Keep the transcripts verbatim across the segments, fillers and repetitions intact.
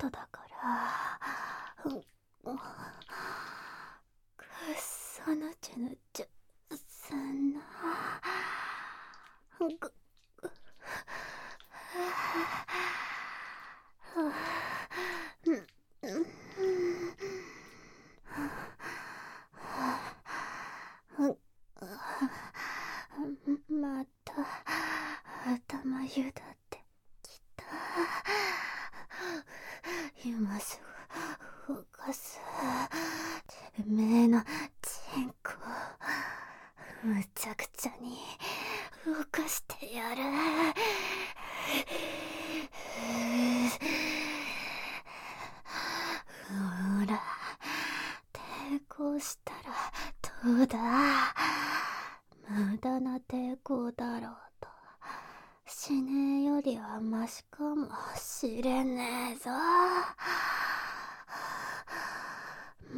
ことだから。うん、くそぬちゅぬちゅすんな。ぐぐまた頭ゆだってきた。今すぐ動かす。てめえのチンコむちゃくちゃに動かしてやる。ほら、抵抗したらどうだ。無駄な抵抗だろうと。死ねえよりはマシかもしれねえぞ。うん、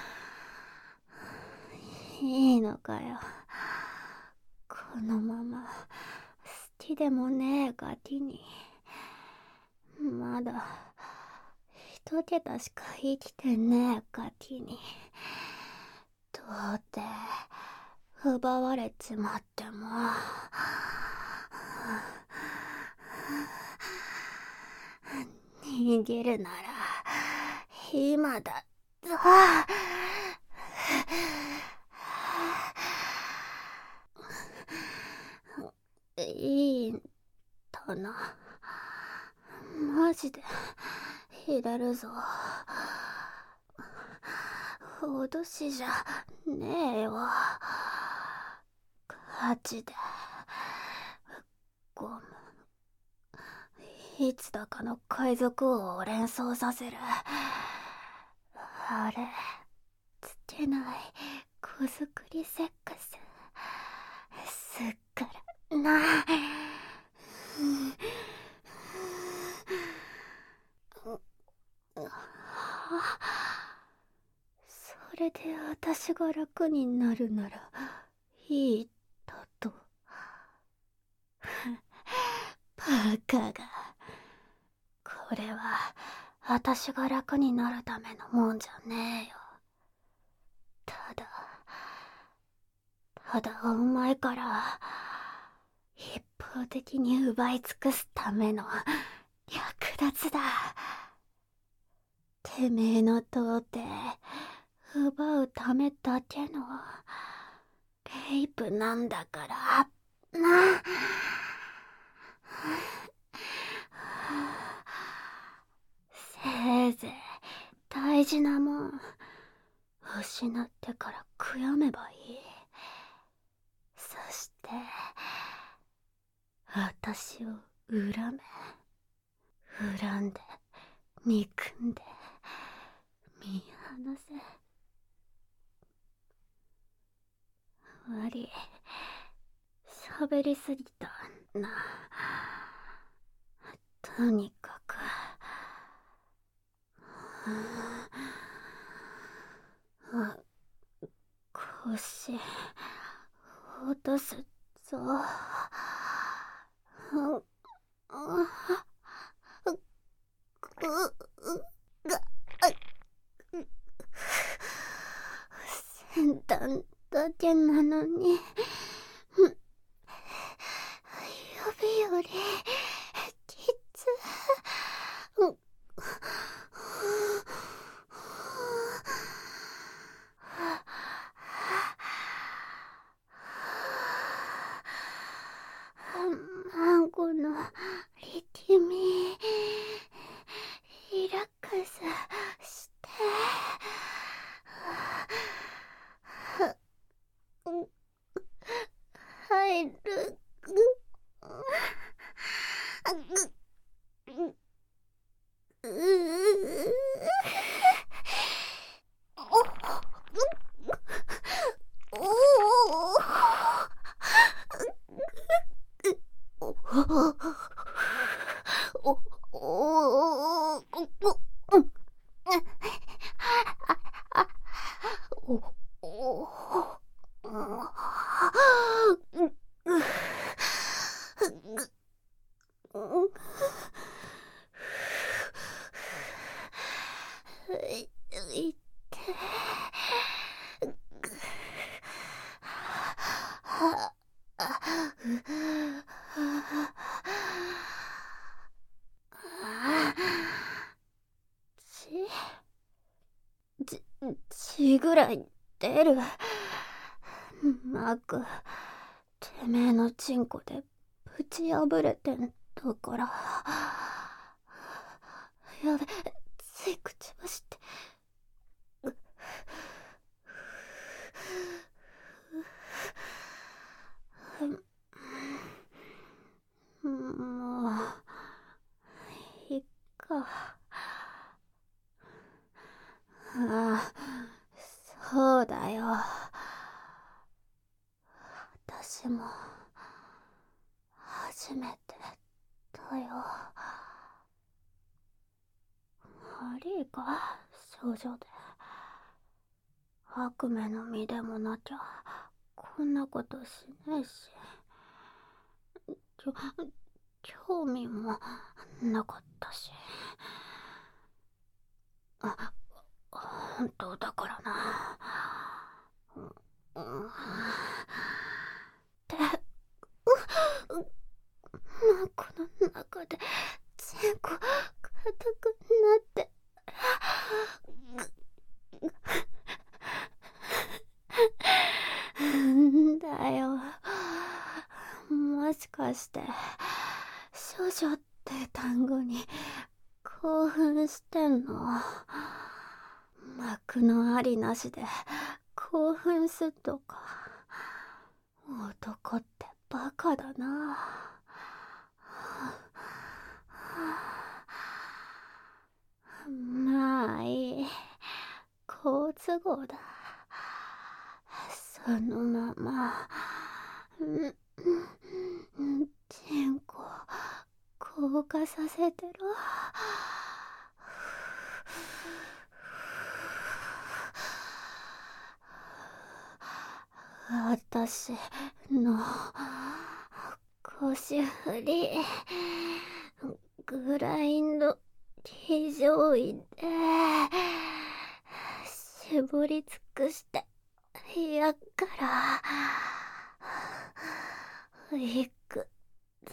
いいのかよ。このまま好きでもねえガキに。まだ一桁しか生きてねえガキに。どうって奪われちまっても逃げるなら今だぞ。いいんだな。マジで入れるぞ。脅しじゃねえよ。ガチで。ゴム。いつだかの海賊王を連想させる。あれ、つけない子作りセックス。すっからな。それで私が楽になるならいいだと。バカが。これは私が楽になるためのもんじゃねえよ。ただただお前から一方的に奪い尽くすための略奪だ。てめえの童貞奪うためだけのレイプなんだからな。せいぜい大事なもん失ってから悔やめばいい。そして私を恨め。恨んで憎んで見放せ。悪い、喋りすぎたな。とにかく腰落とすぞ。先端だけなのに指よりきつ。孫の力みリラックスして入る。 ぐらい出る。マーク、てめえのチンコでぶち破れてんだから。やべ、つい口走って。もう、いっか。ああ、そうだよ。私も、初めてだよ。悪いか、少女で。悪夢の身でもなきゃ、こんなことしないし。ちょ、興味もなかったし。あ、本当だからな。うん、で、う、う、マコの中でチンコ硬くなって。んだよ。もしかして少女って単語に興奮してんの？幕のありなしで興奮するとか。男ってバカだな。まあいい、好都合だ。そのまま、うん、チンコ硬化させてろ。私の腰振りグラインド非常位で絞り尽くしてやっから行くと。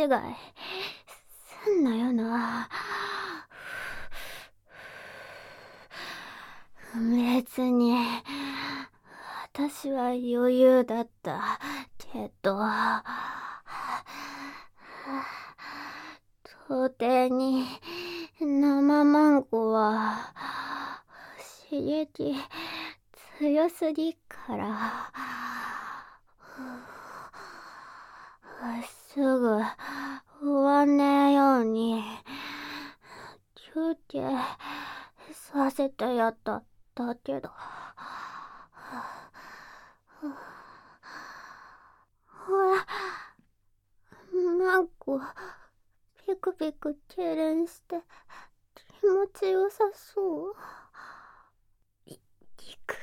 違いすんなよな。別に私は余裕だったけど、到底に生マンゴーは刺激強すぎからすぐ終わんねえように休憩させてやっただけだ。ほら、マンゴーピクピク痙攣して気持ちよさそう。い、いく。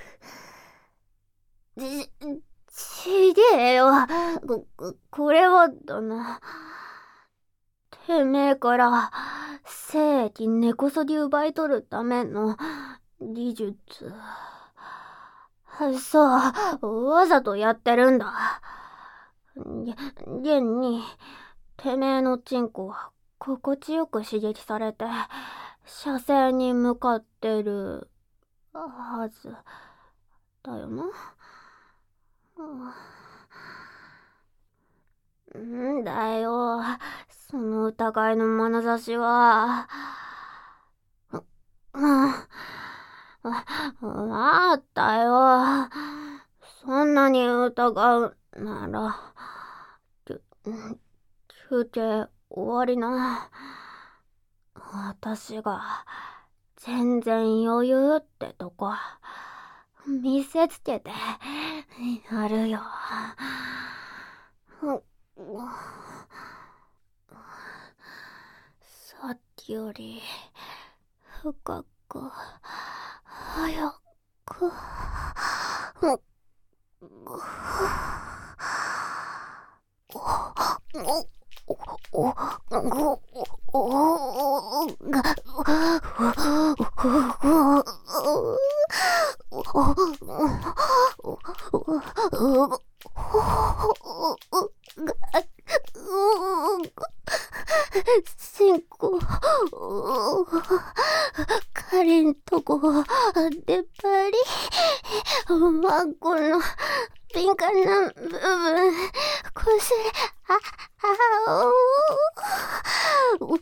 ち、ちげえよ。こ、これはだな。てめえから精液根こそぎ奪い取るための技術。そう、わざとやってるんだ。現に、てめえのチンコは心地よく刺激されて、射精に向かってるはずだよな。んだよ、その疑いの眼差しは。うん、わあったよ。そんなに疑うなら、休憩終わりな。私が全然余裕ってとこ見せつけてやるよ。さっきより深く早く進行かりんとこ出っ張りマンコの敏感な部分こしああお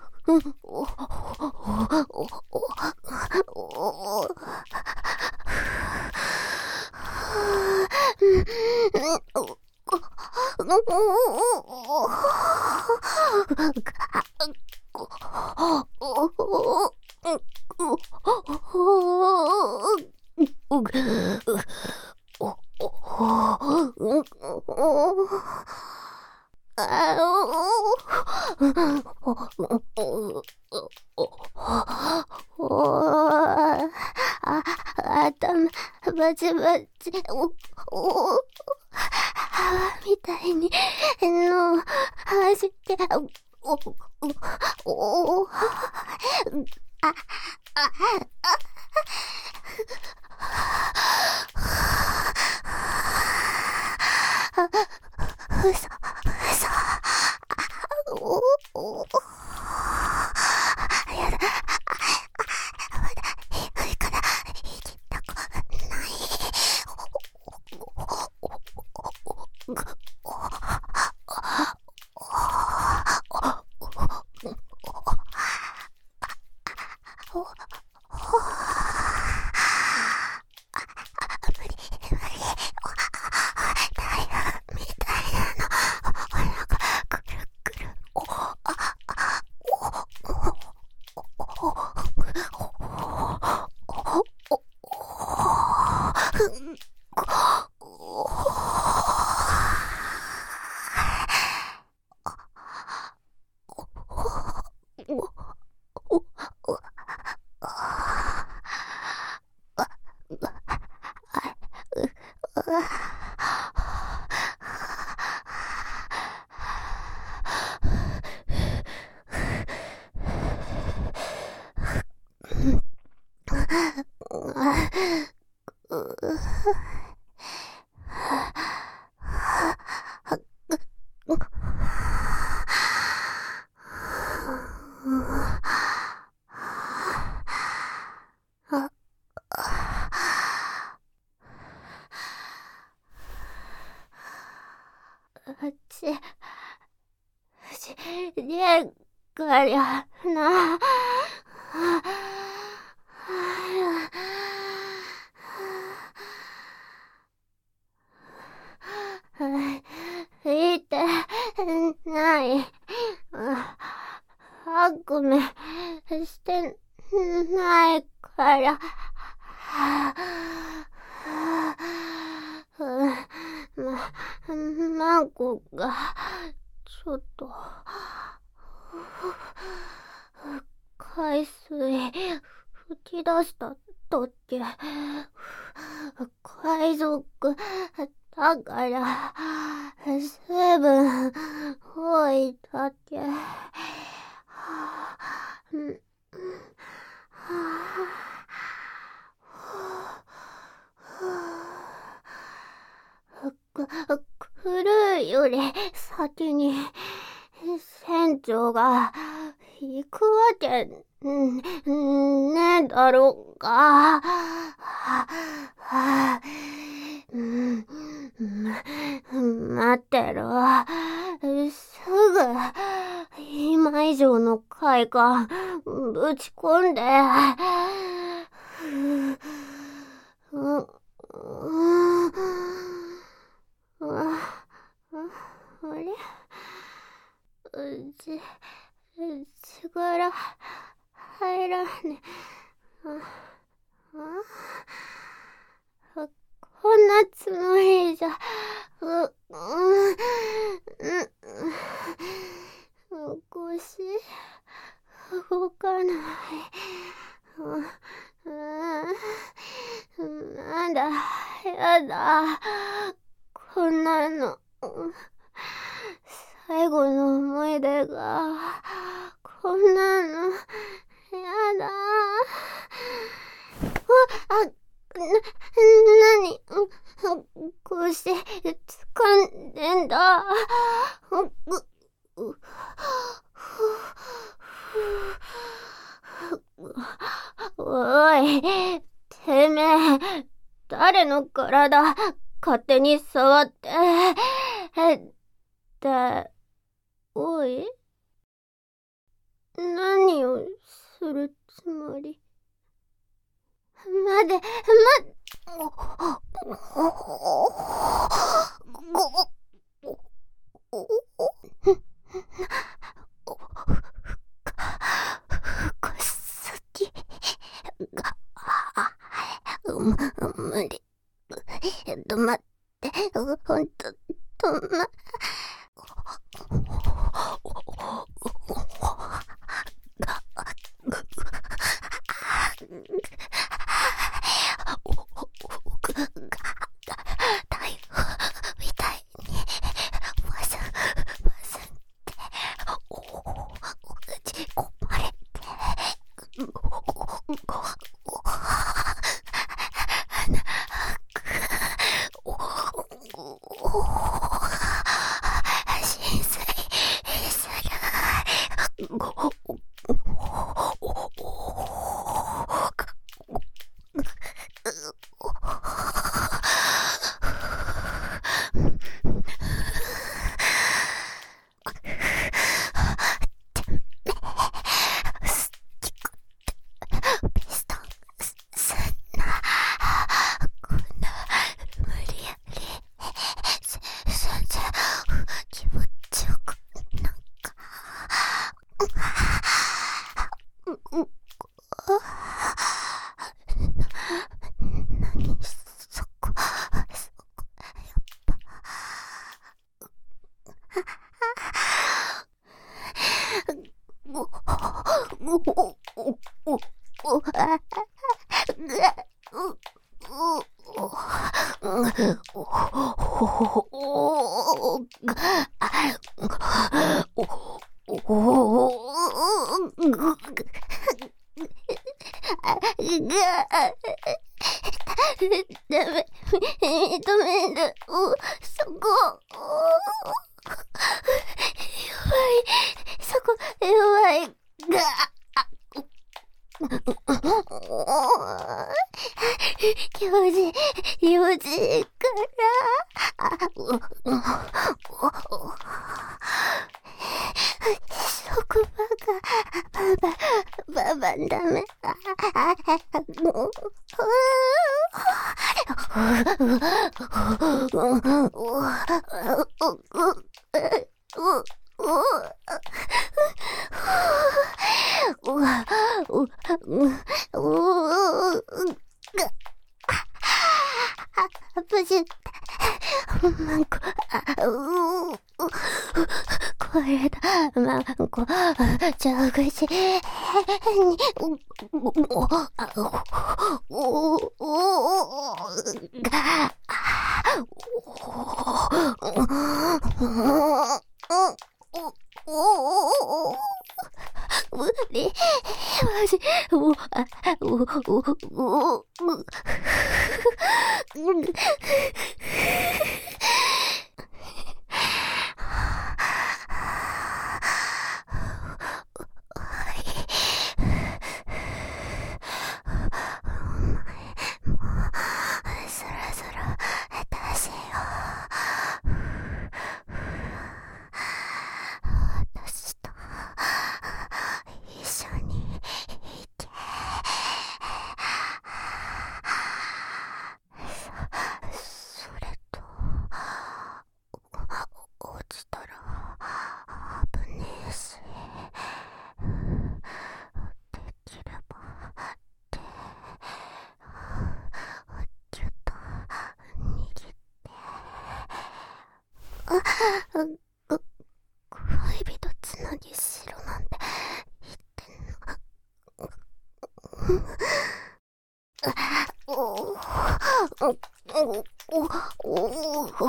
頭バチバチおおみたいにの走っておおおあああうそ、うそ、おおやだ、まだ上から行きたくない。 かりゃな。いてない。悪夢してないから。ま、マコがちょっと海水吹き出したとき、海賊だから水分多いだけ。来るより先に船長が行くわけねえだろうか。待ってろ。すぐ今以上の快感ぶち込んで。うんあ、あれうち、力入らねえ。あ、こんなつもりじゃ、う、うん、うん、腰、動かない。うん、なんだ、やだ。こんなの、最後の思い出が、こんなの、やだ。あ、な、なに、こうして掴んでんだ。おい、てめえ、誰の体、勝手に触って、だ、おい、何をするつもり？待て、待て、無理。止まって、ほんと、止ま、ダメ、認める、そこ、弱い、そこ、弱い、が、教授、幼児から、そこばか、 ダメ。ああ、もう。無事、マンコ、あ、うう、これだ、マンコ、蛇口に、お、お、あ、お、お、お、が、お、無理、マジ、お、あ、お、お、お、そろそろ出せよ。私と一緒にいて。そ、それと落ちたら危ねえし、できればってギュッと握って、あ、あ、恋人つなぎしろなんて言ってんの。おおおおおお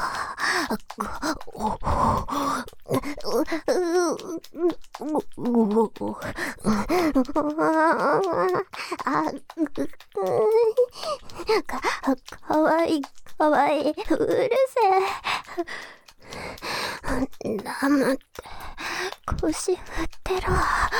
か、かわいい、かわいい、うるせえ。黙って腰振ってろ。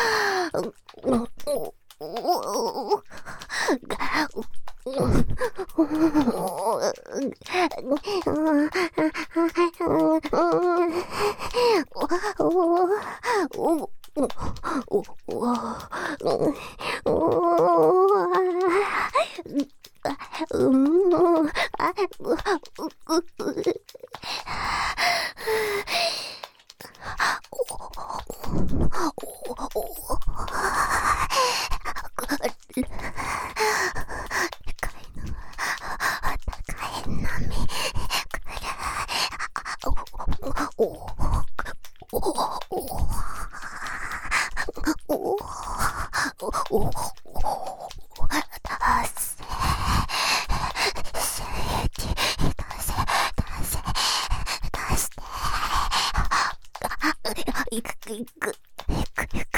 うん、あ、う、う、う、いくいくいくいく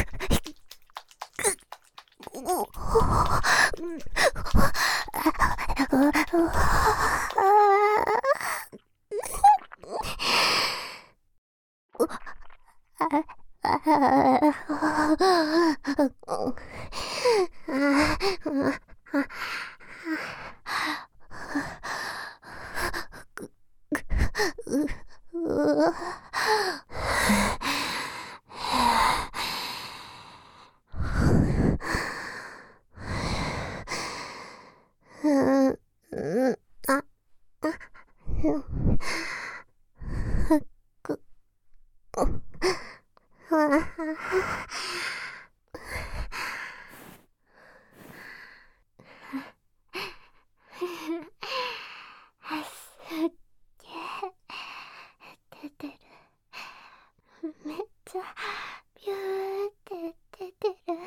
出てる。めっちゃビューって出てる。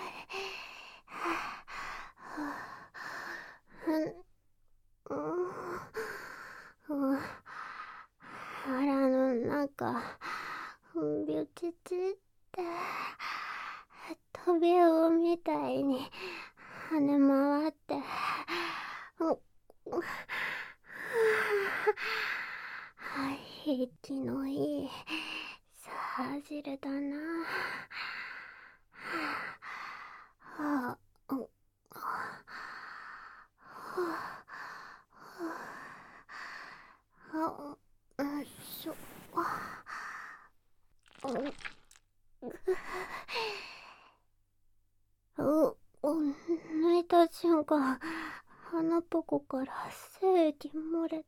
腹の中ビュチチって飛び魚みたいに跳ね回って息のいいサージルだな。はあ、はあ、よいしょ。う、う、 た瞬間、鼻ポコから精液漏れて、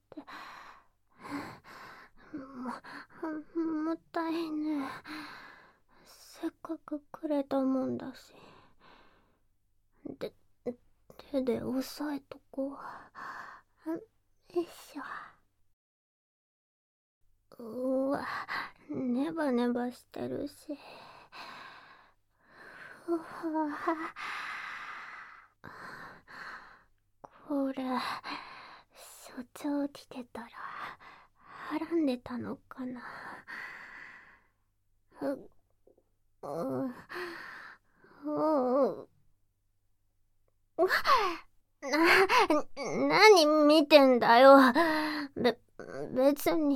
も、もったいねえ。せっかくくれたもんだし。で、手で押さえとこう。よいしょ。うわ、ネバネバしてるし。うわ、これ、所長来てたら、はらんでたのかな。う、う、う、な、何見てんだよ。べ、別に。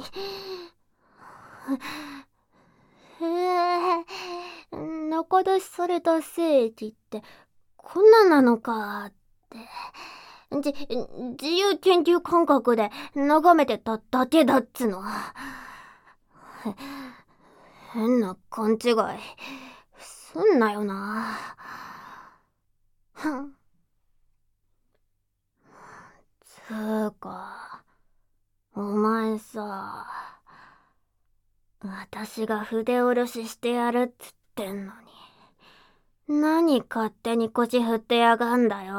へえ、中出しされた精液ってこんなんなのかって。じ、自由研究感覚で眺めてただけだっつの。へ、変な勘違いすんなよな。ふん。つーか、お前さ、私が筆下ろししてやるっつってんのに、何勝手に腰振ってやがんだよ。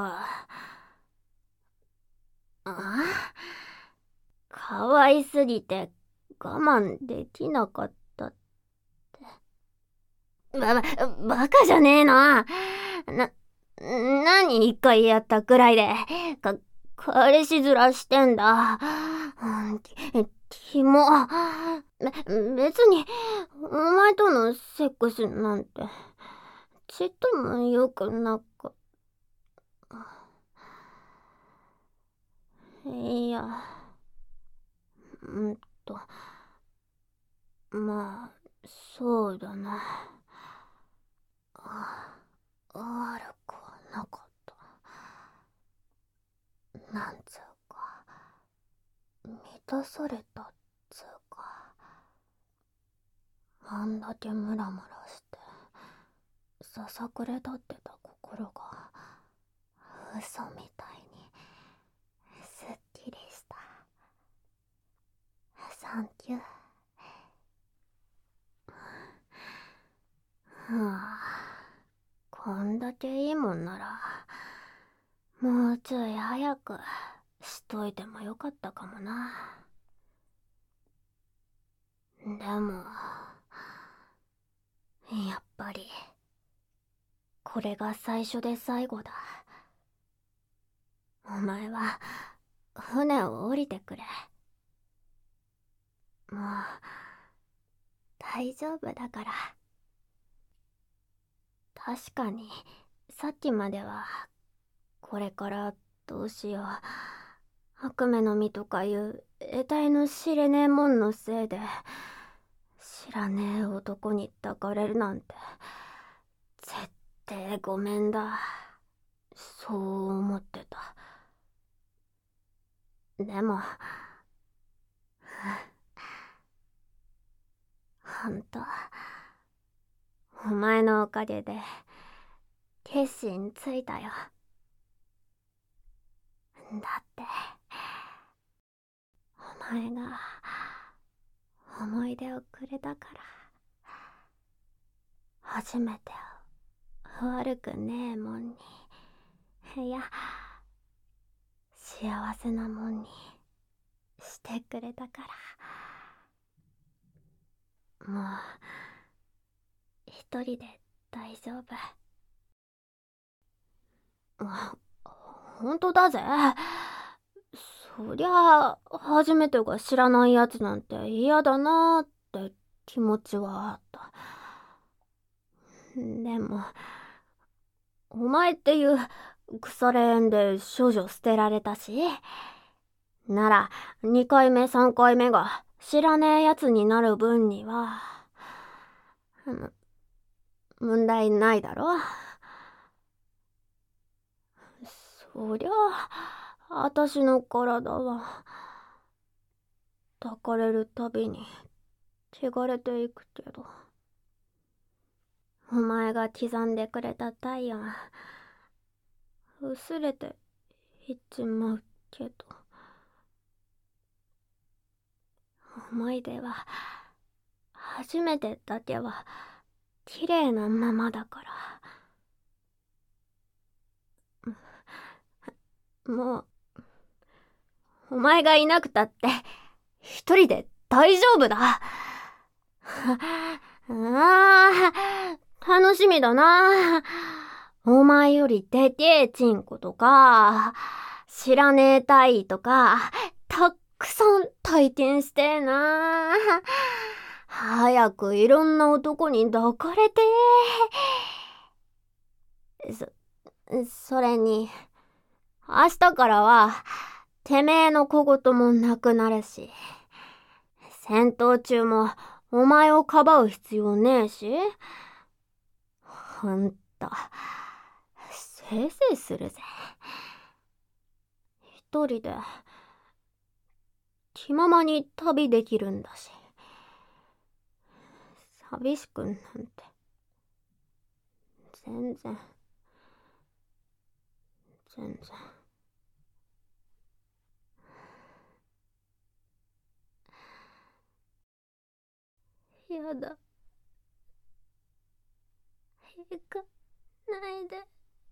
あ？可愛すぎて我慢できなかったって。ば、ば、バカじゃねえな。な、何一回やったくらいで、か、彼氏面してんだ。き、キモ。べ、別に、お前とのセックスなんて、ちっとも良くなかった。いや、うんと、まあ、そうだな。あ、悪くはなかった。なんつうか、満たされたっつうか。あんだけムラムラしてささくれ立ってた心が嘘みたいにすっきりした。サンキュー。はあ、こんだけいいもんならもうちょい早くしといてもよかったかもな。でもやっぱりこれが最初で最後だ。お前は船を降りてくれ。もう大丈夫だから。確かにさっきまではこれからどうしよう、悪夢の実とかいう得体の知れねえもんのせいで知らねえ男に抱かれるなんて絶対ごめんだ、そう思ってた。でもほんとお前のおかげで決心ついたよ。だってお前が思い出をくれたから。初めてを悪くねえもんに、いや幸せなもんにしてくれたから。もう一人で大丈夫。あ、ほんとだぜ。そりゃあ初めてが知らないやつなんて嫌だなーって気持ちはあった。でもお前っていう腐れ縁で処女捨てられたし、ならにかいめさんかいめが知らねえやつになる分にはむ問題ないだろ。そりゃああたしの体は抱かれるたびに汚れていくけど、お前が刻んでくれた体温薄れていっちまうけど、思い出は初めてだけは綺麗なままだから。もうお前がいなくたって一人で大丈夫だ。ああ、楽しみだな。お前よりでけえチンコとか、知らねえ体位とか、たくさん体験してえな。早くいろんな男に抱かれてえ。そ、それに、明日からは、てめえの小言もなくなるし、戦闘中もお前をかばう必要ねえし、あんた、せいせいするぜ。一人で、気ままに旅できるんだし、寂しくなんて、全然、全然。やだ。行かないで。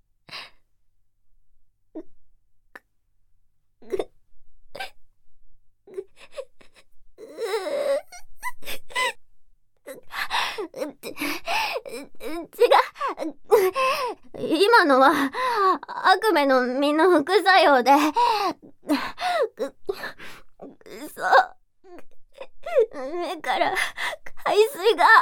違う。今のは悪夢の実の副作用で、そう、目から海水が、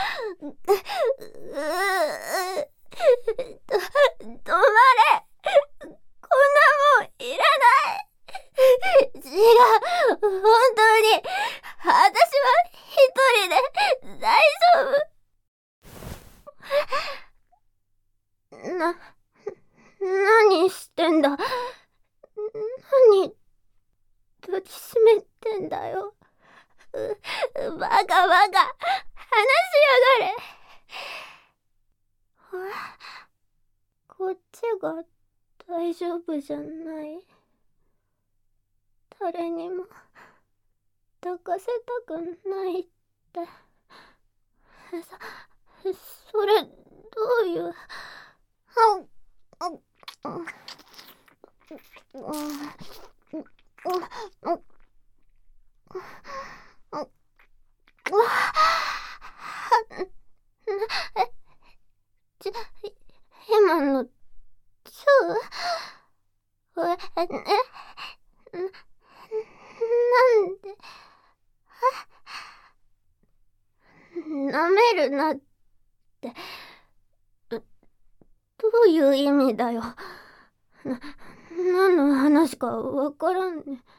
と、止まれ。こんなもんいらない。違う、本当に、私は一人で大丈夫。な、何してんだ。何、抱きしめてんだよ。バカバカ、話しやがれ。こっちが大丈夫じゃない。誰にも抱かせたくないって。そ、それ、どういう。ち、今の、チューえ、え、なんで、舐めるなって、ど、どういう意味だよ。な、何の話かわからんね。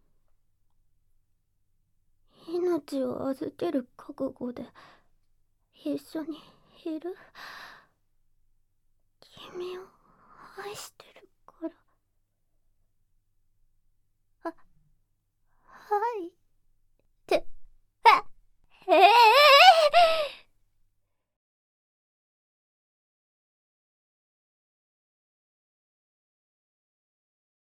命を預ける覚悟で一緒にいる。君を愛してる。